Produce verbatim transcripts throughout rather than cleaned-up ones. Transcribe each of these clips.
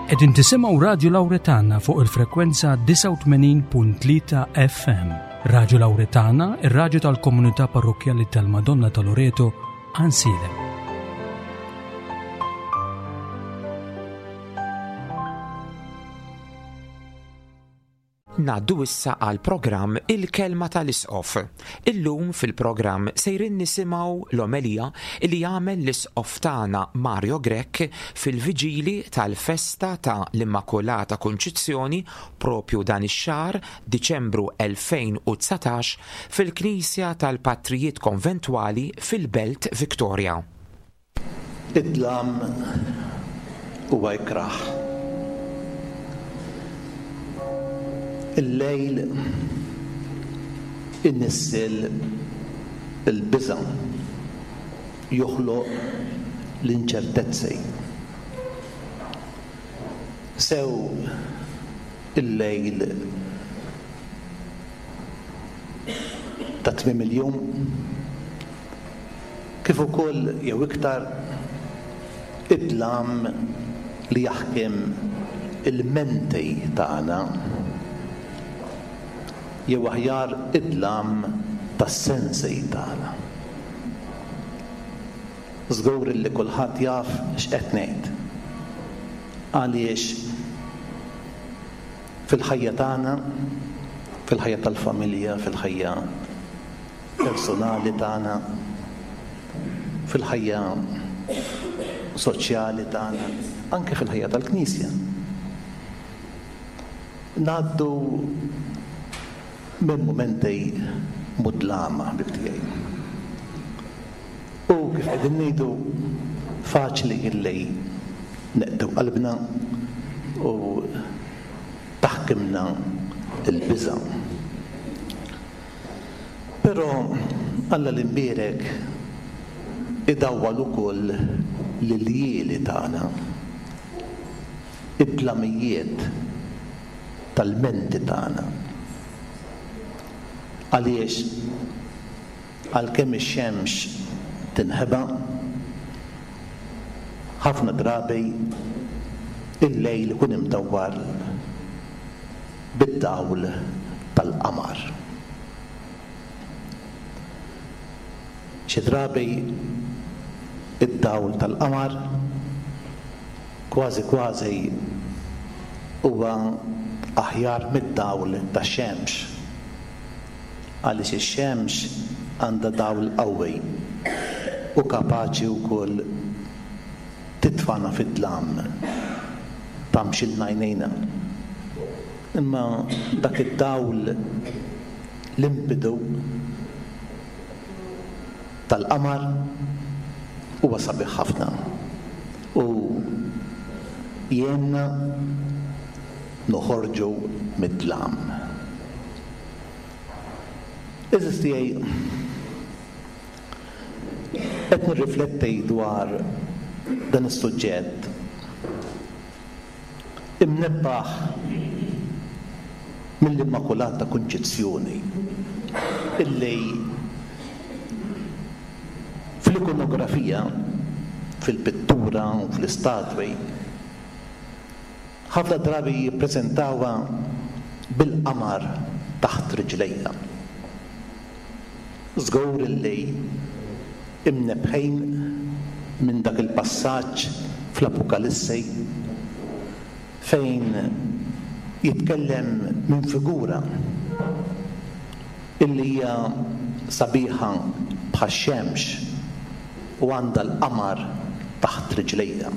Qegħdin tisimgħu Radju Lawretana fuq il-frekwenza disa' u tmenin punt tlieta F M. Radju Lawretana, ir-radju tal-Komunità Parrokjali tal-Madonna ta' Loreto, Ansilem. Ngħaddu issa għal programm Il-Kelma tal-Isqof. Illum fil-programm sejrin nisimgħu l-omelija li jagħmel l-isqof tagħna Mario Grech fil-viġili tal-festa ta' l-Immakolata Konċizzjoni propju dan ix-xahar Diċembru elfejn u tsatax fil-Knisja tal-Patrijiet Konventwali fil-Belt Victoria. Id-dlam huwa jkraħ. Il-lejl innissil il-biża' joħloq l-inċertezzi. Sew il-lejl ta' tmiem il-jum kif ukoll jew iktar id-dlam li jaħkem il-menti tagħna jew aħjar id-dlam tas-sensi tagħna. Żgur li kulħadd jaf x'qed ngħid. Għaliex fil-ħajja tagħna, fil-ħajja tal-familja, fil-ħajja personali tagħna, fil-ħajja soċjali tagħna, anke fil-ħajja tal-Knisja. Ngħaddu minn momenti mudlama bibtijaj. U kif qegħdin ngħidu faċli illi neqdew qalbna u taħkimna il-biża'. Però Alla l-imbierek idawwal ukoll l-jieli tagħna, id-dlamijiet tal-menti tagħna. Għaliex għalkemm ix-xemx tinħeba ħafna drabi il-lejl ikun imdawwar bid-dawl tal-qamar. Xi drabi id-dawl tal-qamar kważi kważi huwa aħjar mid-dawl tax-xemx. Għaliex ix-xemx għandha dawl qawwi u kapaċi wkoll titfana fid-dlam tamxilna għajnejna. Imma dak id-dawl limpidu tal-qamar huwa sabiħ ħafna u jenna noħorġu mid-dlam. Eżis tiegħi qed nirrifletti dwar dan is-suġġett imnebbaħ mill-Immakolata Konċizzjoni illi fl-ikonografija, fil-pittura u fl-istatwi ħafna drabi jippreżentawha bil-qamar taħt riġlejha. Żgur illi imnebħejn minn dak il-passaġġ fl-Apokalissi fejn jitkellem minn figura illi hija sabiħa bħax-xemx u għandha l-qamar taħt riġlejha.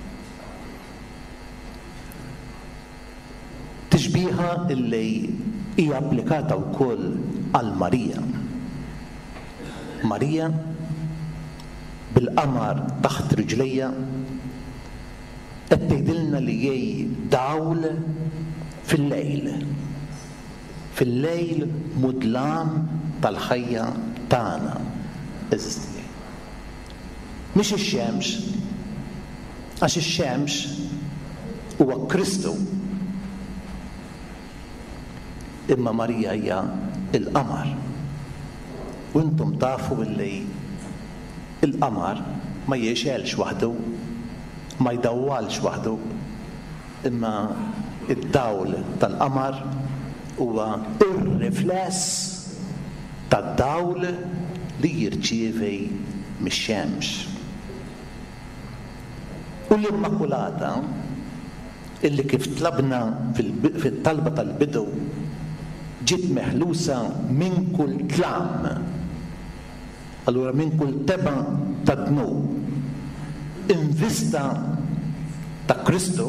Tixbieħa illi hija applikata wkoll għal Marija. Marija bil-qamar taħt riġlejha qed tgħidilna li jej dawl fil-lejl. Fil-lejl mudlam tal-ħajja tagħna. Eżisti. Mhix ix-xemx, għax ix-xemx huwa Kristu. Imma Marija hija il-qamar. U intom tafu illi il-qamar ma jiexelx waħdu, ma jdawwalx waħdu, imma id-dawl tal-qamar huwa ir-rifless tad-dawl li jirċievi mix-xemx. U l-Immakulata illi kif tlabna fit-talba tal-bidu ġiet meħlusa minn kull tlam, allura minn kull teba ta' dnub invista ta' Kristu,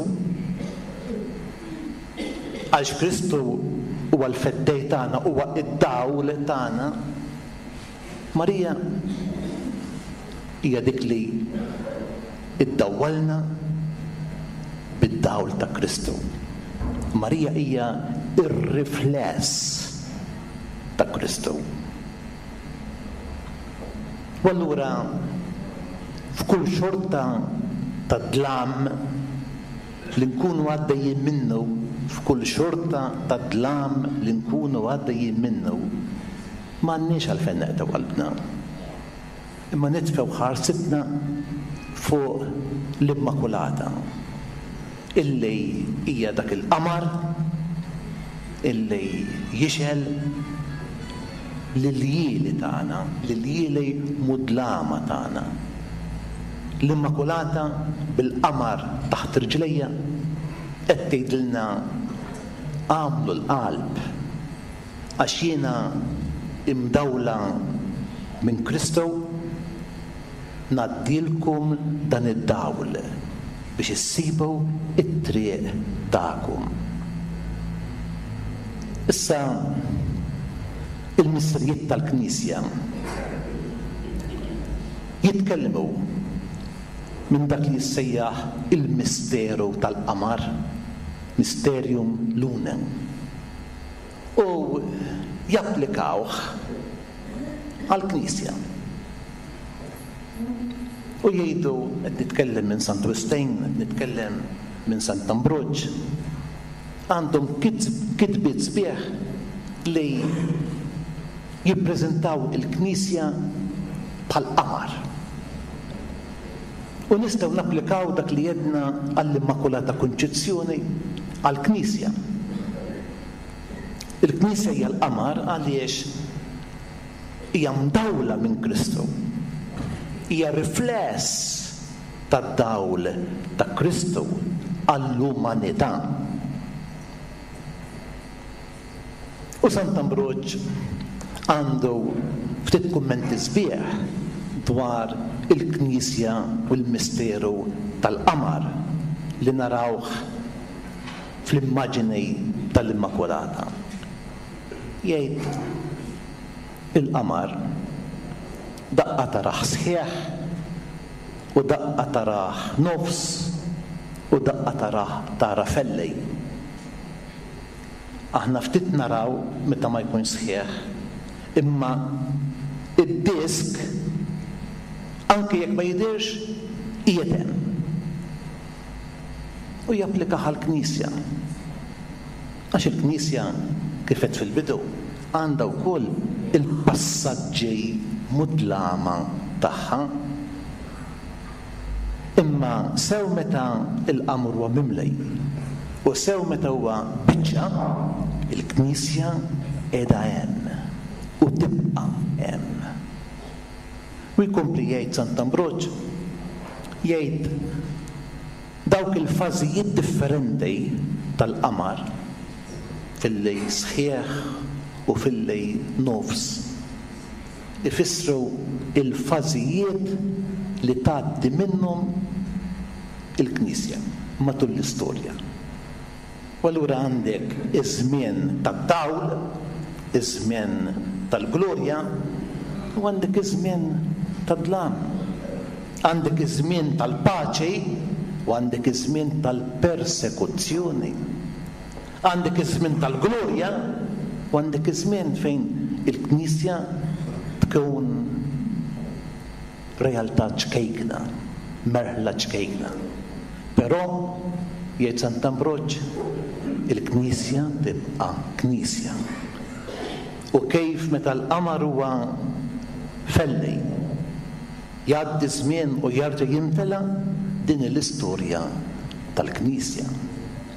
għax Kristu huwa l-feddej tagħna, huwa id-dawl tagħna. Marija hija dik li iddawwalna bid-dawl ta' Kristu. Marija hija ir-rifless ta' Kristu. U allura f'kull xorta ta' dlam li nkunu għaddejjin minnu, f'kull xorta ta' dlam li nkunu għaddejjin minnu, m'għandniex għalfejn neqtaw qalbna, imma nitfgħu ħarsitna fuq l-Immakulata illi hija dak il-qamar illi jixel lil-jieli tagħna, lil-jieli mudlama tagħna. L-Immakulata bil-qamar taħt rijlejja qed tgħidilna għamlu l-qalb għax jiena imdawla minn Kristu, ngħaddilkom dan id-dawl biex issibu it-triq tagħkom. Issa il-missirijiet tal-Knisja jitkellmu minn dak li jissejjaħ il-misteru tal-qamar, Mysterium Lunae, u japplikawh għall-Knisja. U jgħidu qed nitkellem minn Sant Rustin, qed nitkellem minn Sant Ambroġ, għandhom kitbiet sbieħ li jippreżentaw il-Knisja bħal-qamar. U nistgħu napplikaw dak li jedna għall-Immakulata Konċezzjoni għall-Knisja. Il-Knisja hija l-qamar għaliex hija mdawla minn Kristu, hija rifless tad-dawl ta' Kristu għall-umanità. U Sant Ambroġ għandu ftit kummenti sbieħ dwar il-Knisja u l-misteru tal-qamar li narawh fl-immaġini tal-Immakulata. Jgħid il-qamar daqqa taraħ sħiħ u daqqa taraħ nofs u daqqa taraħ tara fellej. Aħna ftit naraw meta ma jkun sħiħ, imma id-disk anke jekk ma jidirx qiegħed hemm. U japplika għall-Knisja. Għax il-Knisja kif qed fil-bidu għandha wkoll il-passaġġi mudlama tagħha. Imma sew meta l-qamar huwa mimlej u sew meta huwa biċċa, il-Knisja qiegħda hemm u tibqa' hemm. U jkompli jgħid Sant Ambroġ, jgħid dawk il-fażijiet differenti tal-qamar fil-lej sħiħ u fil-lej nofs ifissru il-fażijiet li tgħaddi minnhom il-Knisja matul l-istorja. U allura għandek iż-żmien tad-dawl, iż-żmien tal-glorja u għandek iż-żmien tad-dlam. Għandek iż-żmien tal-paċi u għandek iż-żmien tal-persekuzzjoni. Għandek iż-żmien tal-glorja u għandek iż-żmien fejn il-Knisja tkun realtà ċkejkna, merħla ċkejkna. Però jgħid Sant Ambroġ, il-Knisja tibqa' Knisja. U kif meta l-qamar huwa fellej jgħaddi żmien u jerġa' jimtela, din l-istorja tal-Knisja.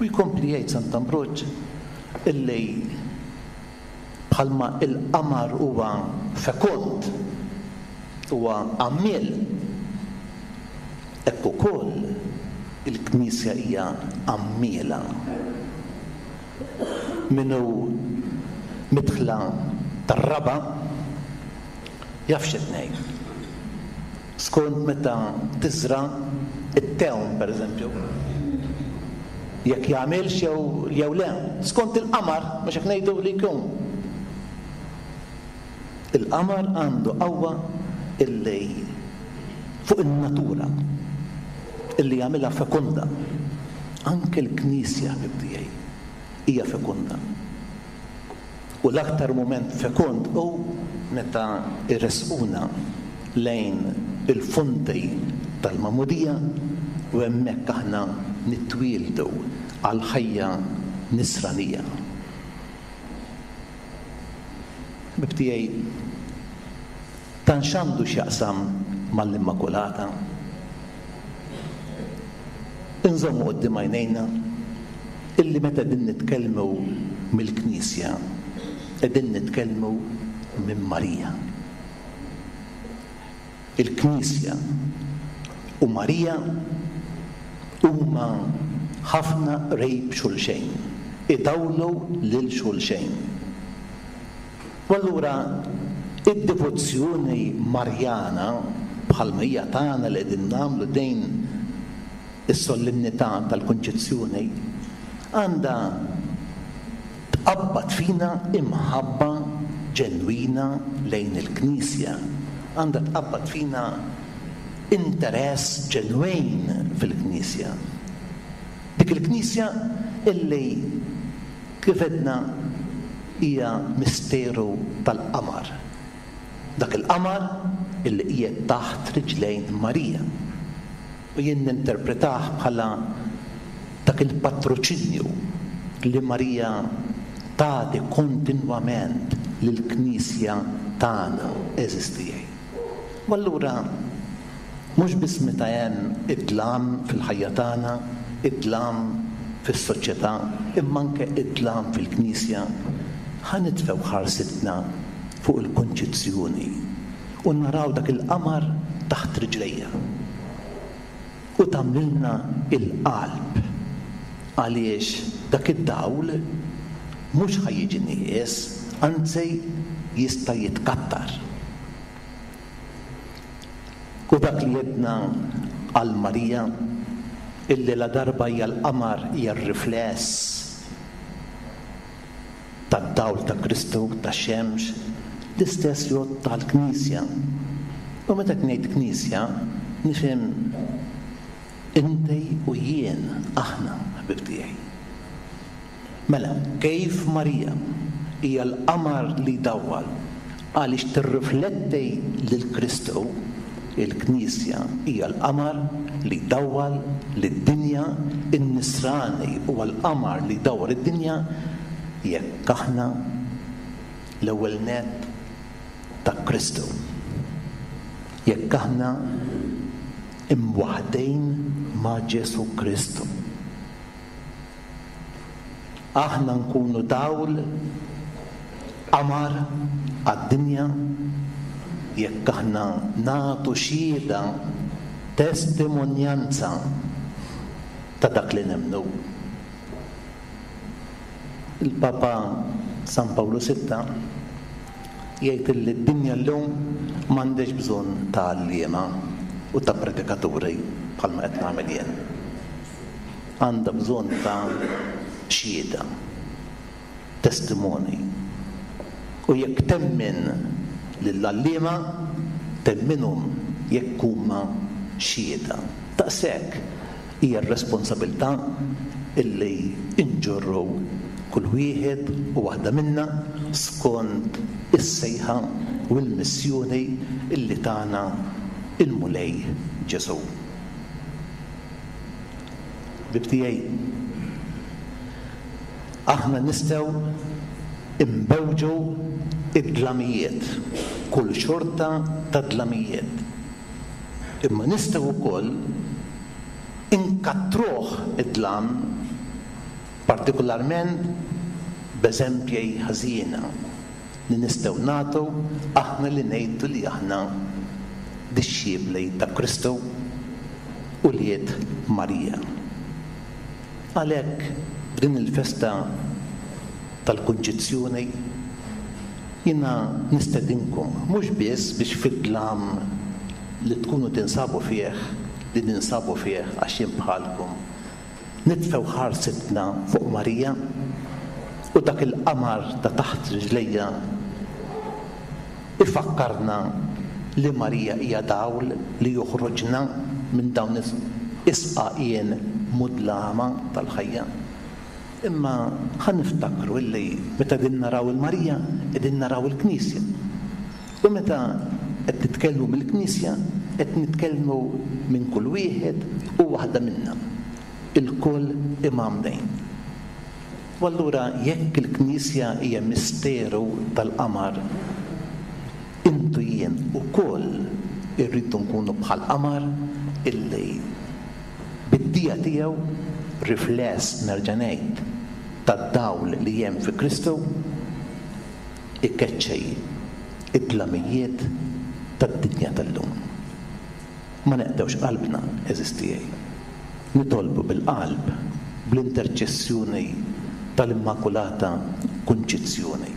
U jkompli jgħid Sant'Ambrogio illi bħalma il-qamar huwa fekond, huwa għammiel, hekk ukoll il-Knisja hija għammiela. Minnu midħla tar-raba jaf x'qed ngħid. Skont meta tiżra it-tewn pereżempju, jekk jagħmilx jew jew le, skont il-qamar mhux hekk ngħidu li jkun. Il-qamar għandu qawwa illi fuq in-natura illi jagħmilha fekonda. Anke l-Knisja tiegħi hija fekonda. U l-aktar mument fekond hu meta irresquna lejn il-fundi tal-Magħmudija u hemmhekk aħna nittwieldu għal ħajja nisranija. Bibtijaj, tan xandu x'jaqsam mal-Immakulata. Inżommu qudiem għajnejna illi meta din nitkellmu mill-Knisja, qegħdin nitkellmu minn Marija. Il-Knisja u Marija huma ħafna rejb xulxejn, idawlu lil xulxejn. U allura id-devozzjoni Marjana bħalma hija tagħna li qegħdin nagħmlu dejn is-solenità tal-konċezzjoni għandha tqabbad fina imħabba ġenwina lejn il-Knisja, għandha tqabbad fina interess ġenwin fil-Knisja. Dik il-Knisja illi kif edna hija misteru tal-qamar. Dak il-qamar illi qiegħed taħt riġlejn Marija. U jien ninterpretah bħala dak il-patroċinju li Marija tagħti kontinwament lill-Knisja tagħna eżistijaj. U allura mhux biss meta hemm id-dlam fil-ħajja tagħna, id-dlam fis-soċjetà, imma anke id-dlam fil-Knisja, ħanitfew ħarsitna fuq il-konċezzjoni u naraw dak il-qamar taħt riġlejja u tagħmlilna il-qalb għaliex dak id-dawl mhux ħajjiġi nies, anzi jista' jitkattar. U dak li jedna għal Marija illi la darba hija l-qamar hija r-rifless tad-dawl ta' Kristu, tax-xemx, l-istess jgħod tal-Knisja. U meta ngħid Knisja, nifhem inti u jien aħna ħbib tiegħi. Mela, kif Marija hija l-qamar li dawwal għaliex tirrifletti lil Kristu, il-Knisja hija l-qamar li dawwal lid-dinja, in-nisrani huwa l-qamar li dawwal id-dinja jekk aħna l-ewwel net ta' Kristu. Jekk aħna imwaħdejn ma' Ġesu Kristu. Aħna nkunu dawl qamar għad-dinja jekk aħna nagħtu xhieda testimonjanza ta' dak li nemnu. Il-Papa San Pawlu sitta jgħid li d-dinja llum m'għandix bżonn ta' għalliema u ta' predikaturi bħalma qed nagħmel jien. Għandha bżonn ta' xhieda, testimoni. U jekk temmin lill-għalliema, temminhom jekk huma xhieda. Daqshekk hija r-responsabilità illi inġorru kull wieħed u waħda minna skont is-sejħa u l-missjoni illi tagħna il-Mulej Ġesu. Bibtijaj, aħna nistgħu imbewġu id-dlamijiet, kull xorta ta' dlamijiet. Imma nistgħu wkoll inkattruh id-dlam partikolarment b'eżempji ħażina li nistgħu nagħtu aħna li ngħidu li aħna dixxiebli ta' Kristu u liet Marija. Għalhekk b'din il-festa tal-kunċizzjoni jiena nistedinkom mhux biss biex fid-dlam li tkunu tinsabu fih, li ninsabu fih għax jien bħalkom nitfgħu ħarsitna fuq Marija u dak il-qamar ta' taħt rijlejja ifakkarna li Marija hija dawl li joħroġna minn dawn is-isqaqien mudlama tal-ħajja. Imma ħan niftakru illi meta din naraw il-Marija qegħdin naraw il-Knisja. U meta qed nitkellmu mill-Knisja qed nitkellmu minn kull wieħed u waħda minnha. Il-kull imam dejn. U allura jekk il-Knisja hija misteru tal-qamar, intu jien ukoll irridu nkunu bħal qamar illi bid-dija tiegħu rifless nerġa' ngħid tad-dawl li hemm fi Kristu ikkeċċej id-dlamijiet tad-dinja tal-lum. Ma neqdewx qalbna eżistijaj. Nitolbu bil-qalb bl-interċessjoni tal-Immakulata Kunċizzjoni.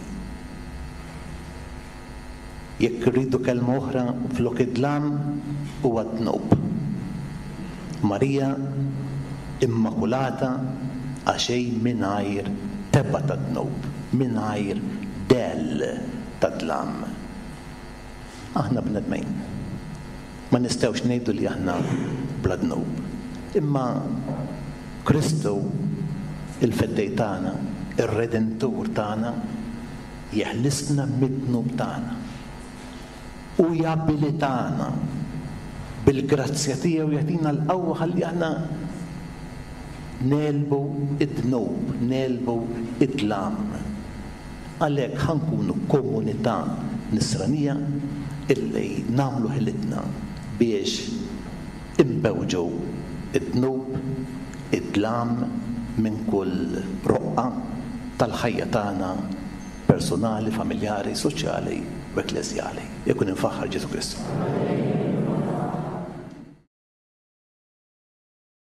Jekk irridu kelma oħra flok id-dlam huwa d-dnub. Marija Immakulata għaxej mingħajr tebba ta' dnub, mingħajr del ta' dlam. Aħna bnedmejn. Ma nistgħux ngħidu li aħna bla dnub. Imma Kristu il-feddej tagħna, ir-Redentur tagħna jeħlisna mid-dnub tagħna u jabilitana bil-grazzja tiegħu jagħtina l-qawwa ħalli aħna nelbu id-dnub, nelbu id-dlam. Għalhekk ħankunu komunità nisranija illi nagħmlu ħilitna biex imbewġu id-dnub, id-dlam minn kull roqqa tal-ħajja tagħna personali, familjari, soċjali u ekklesjali. Jekk infaħħar Ġesu Kristu.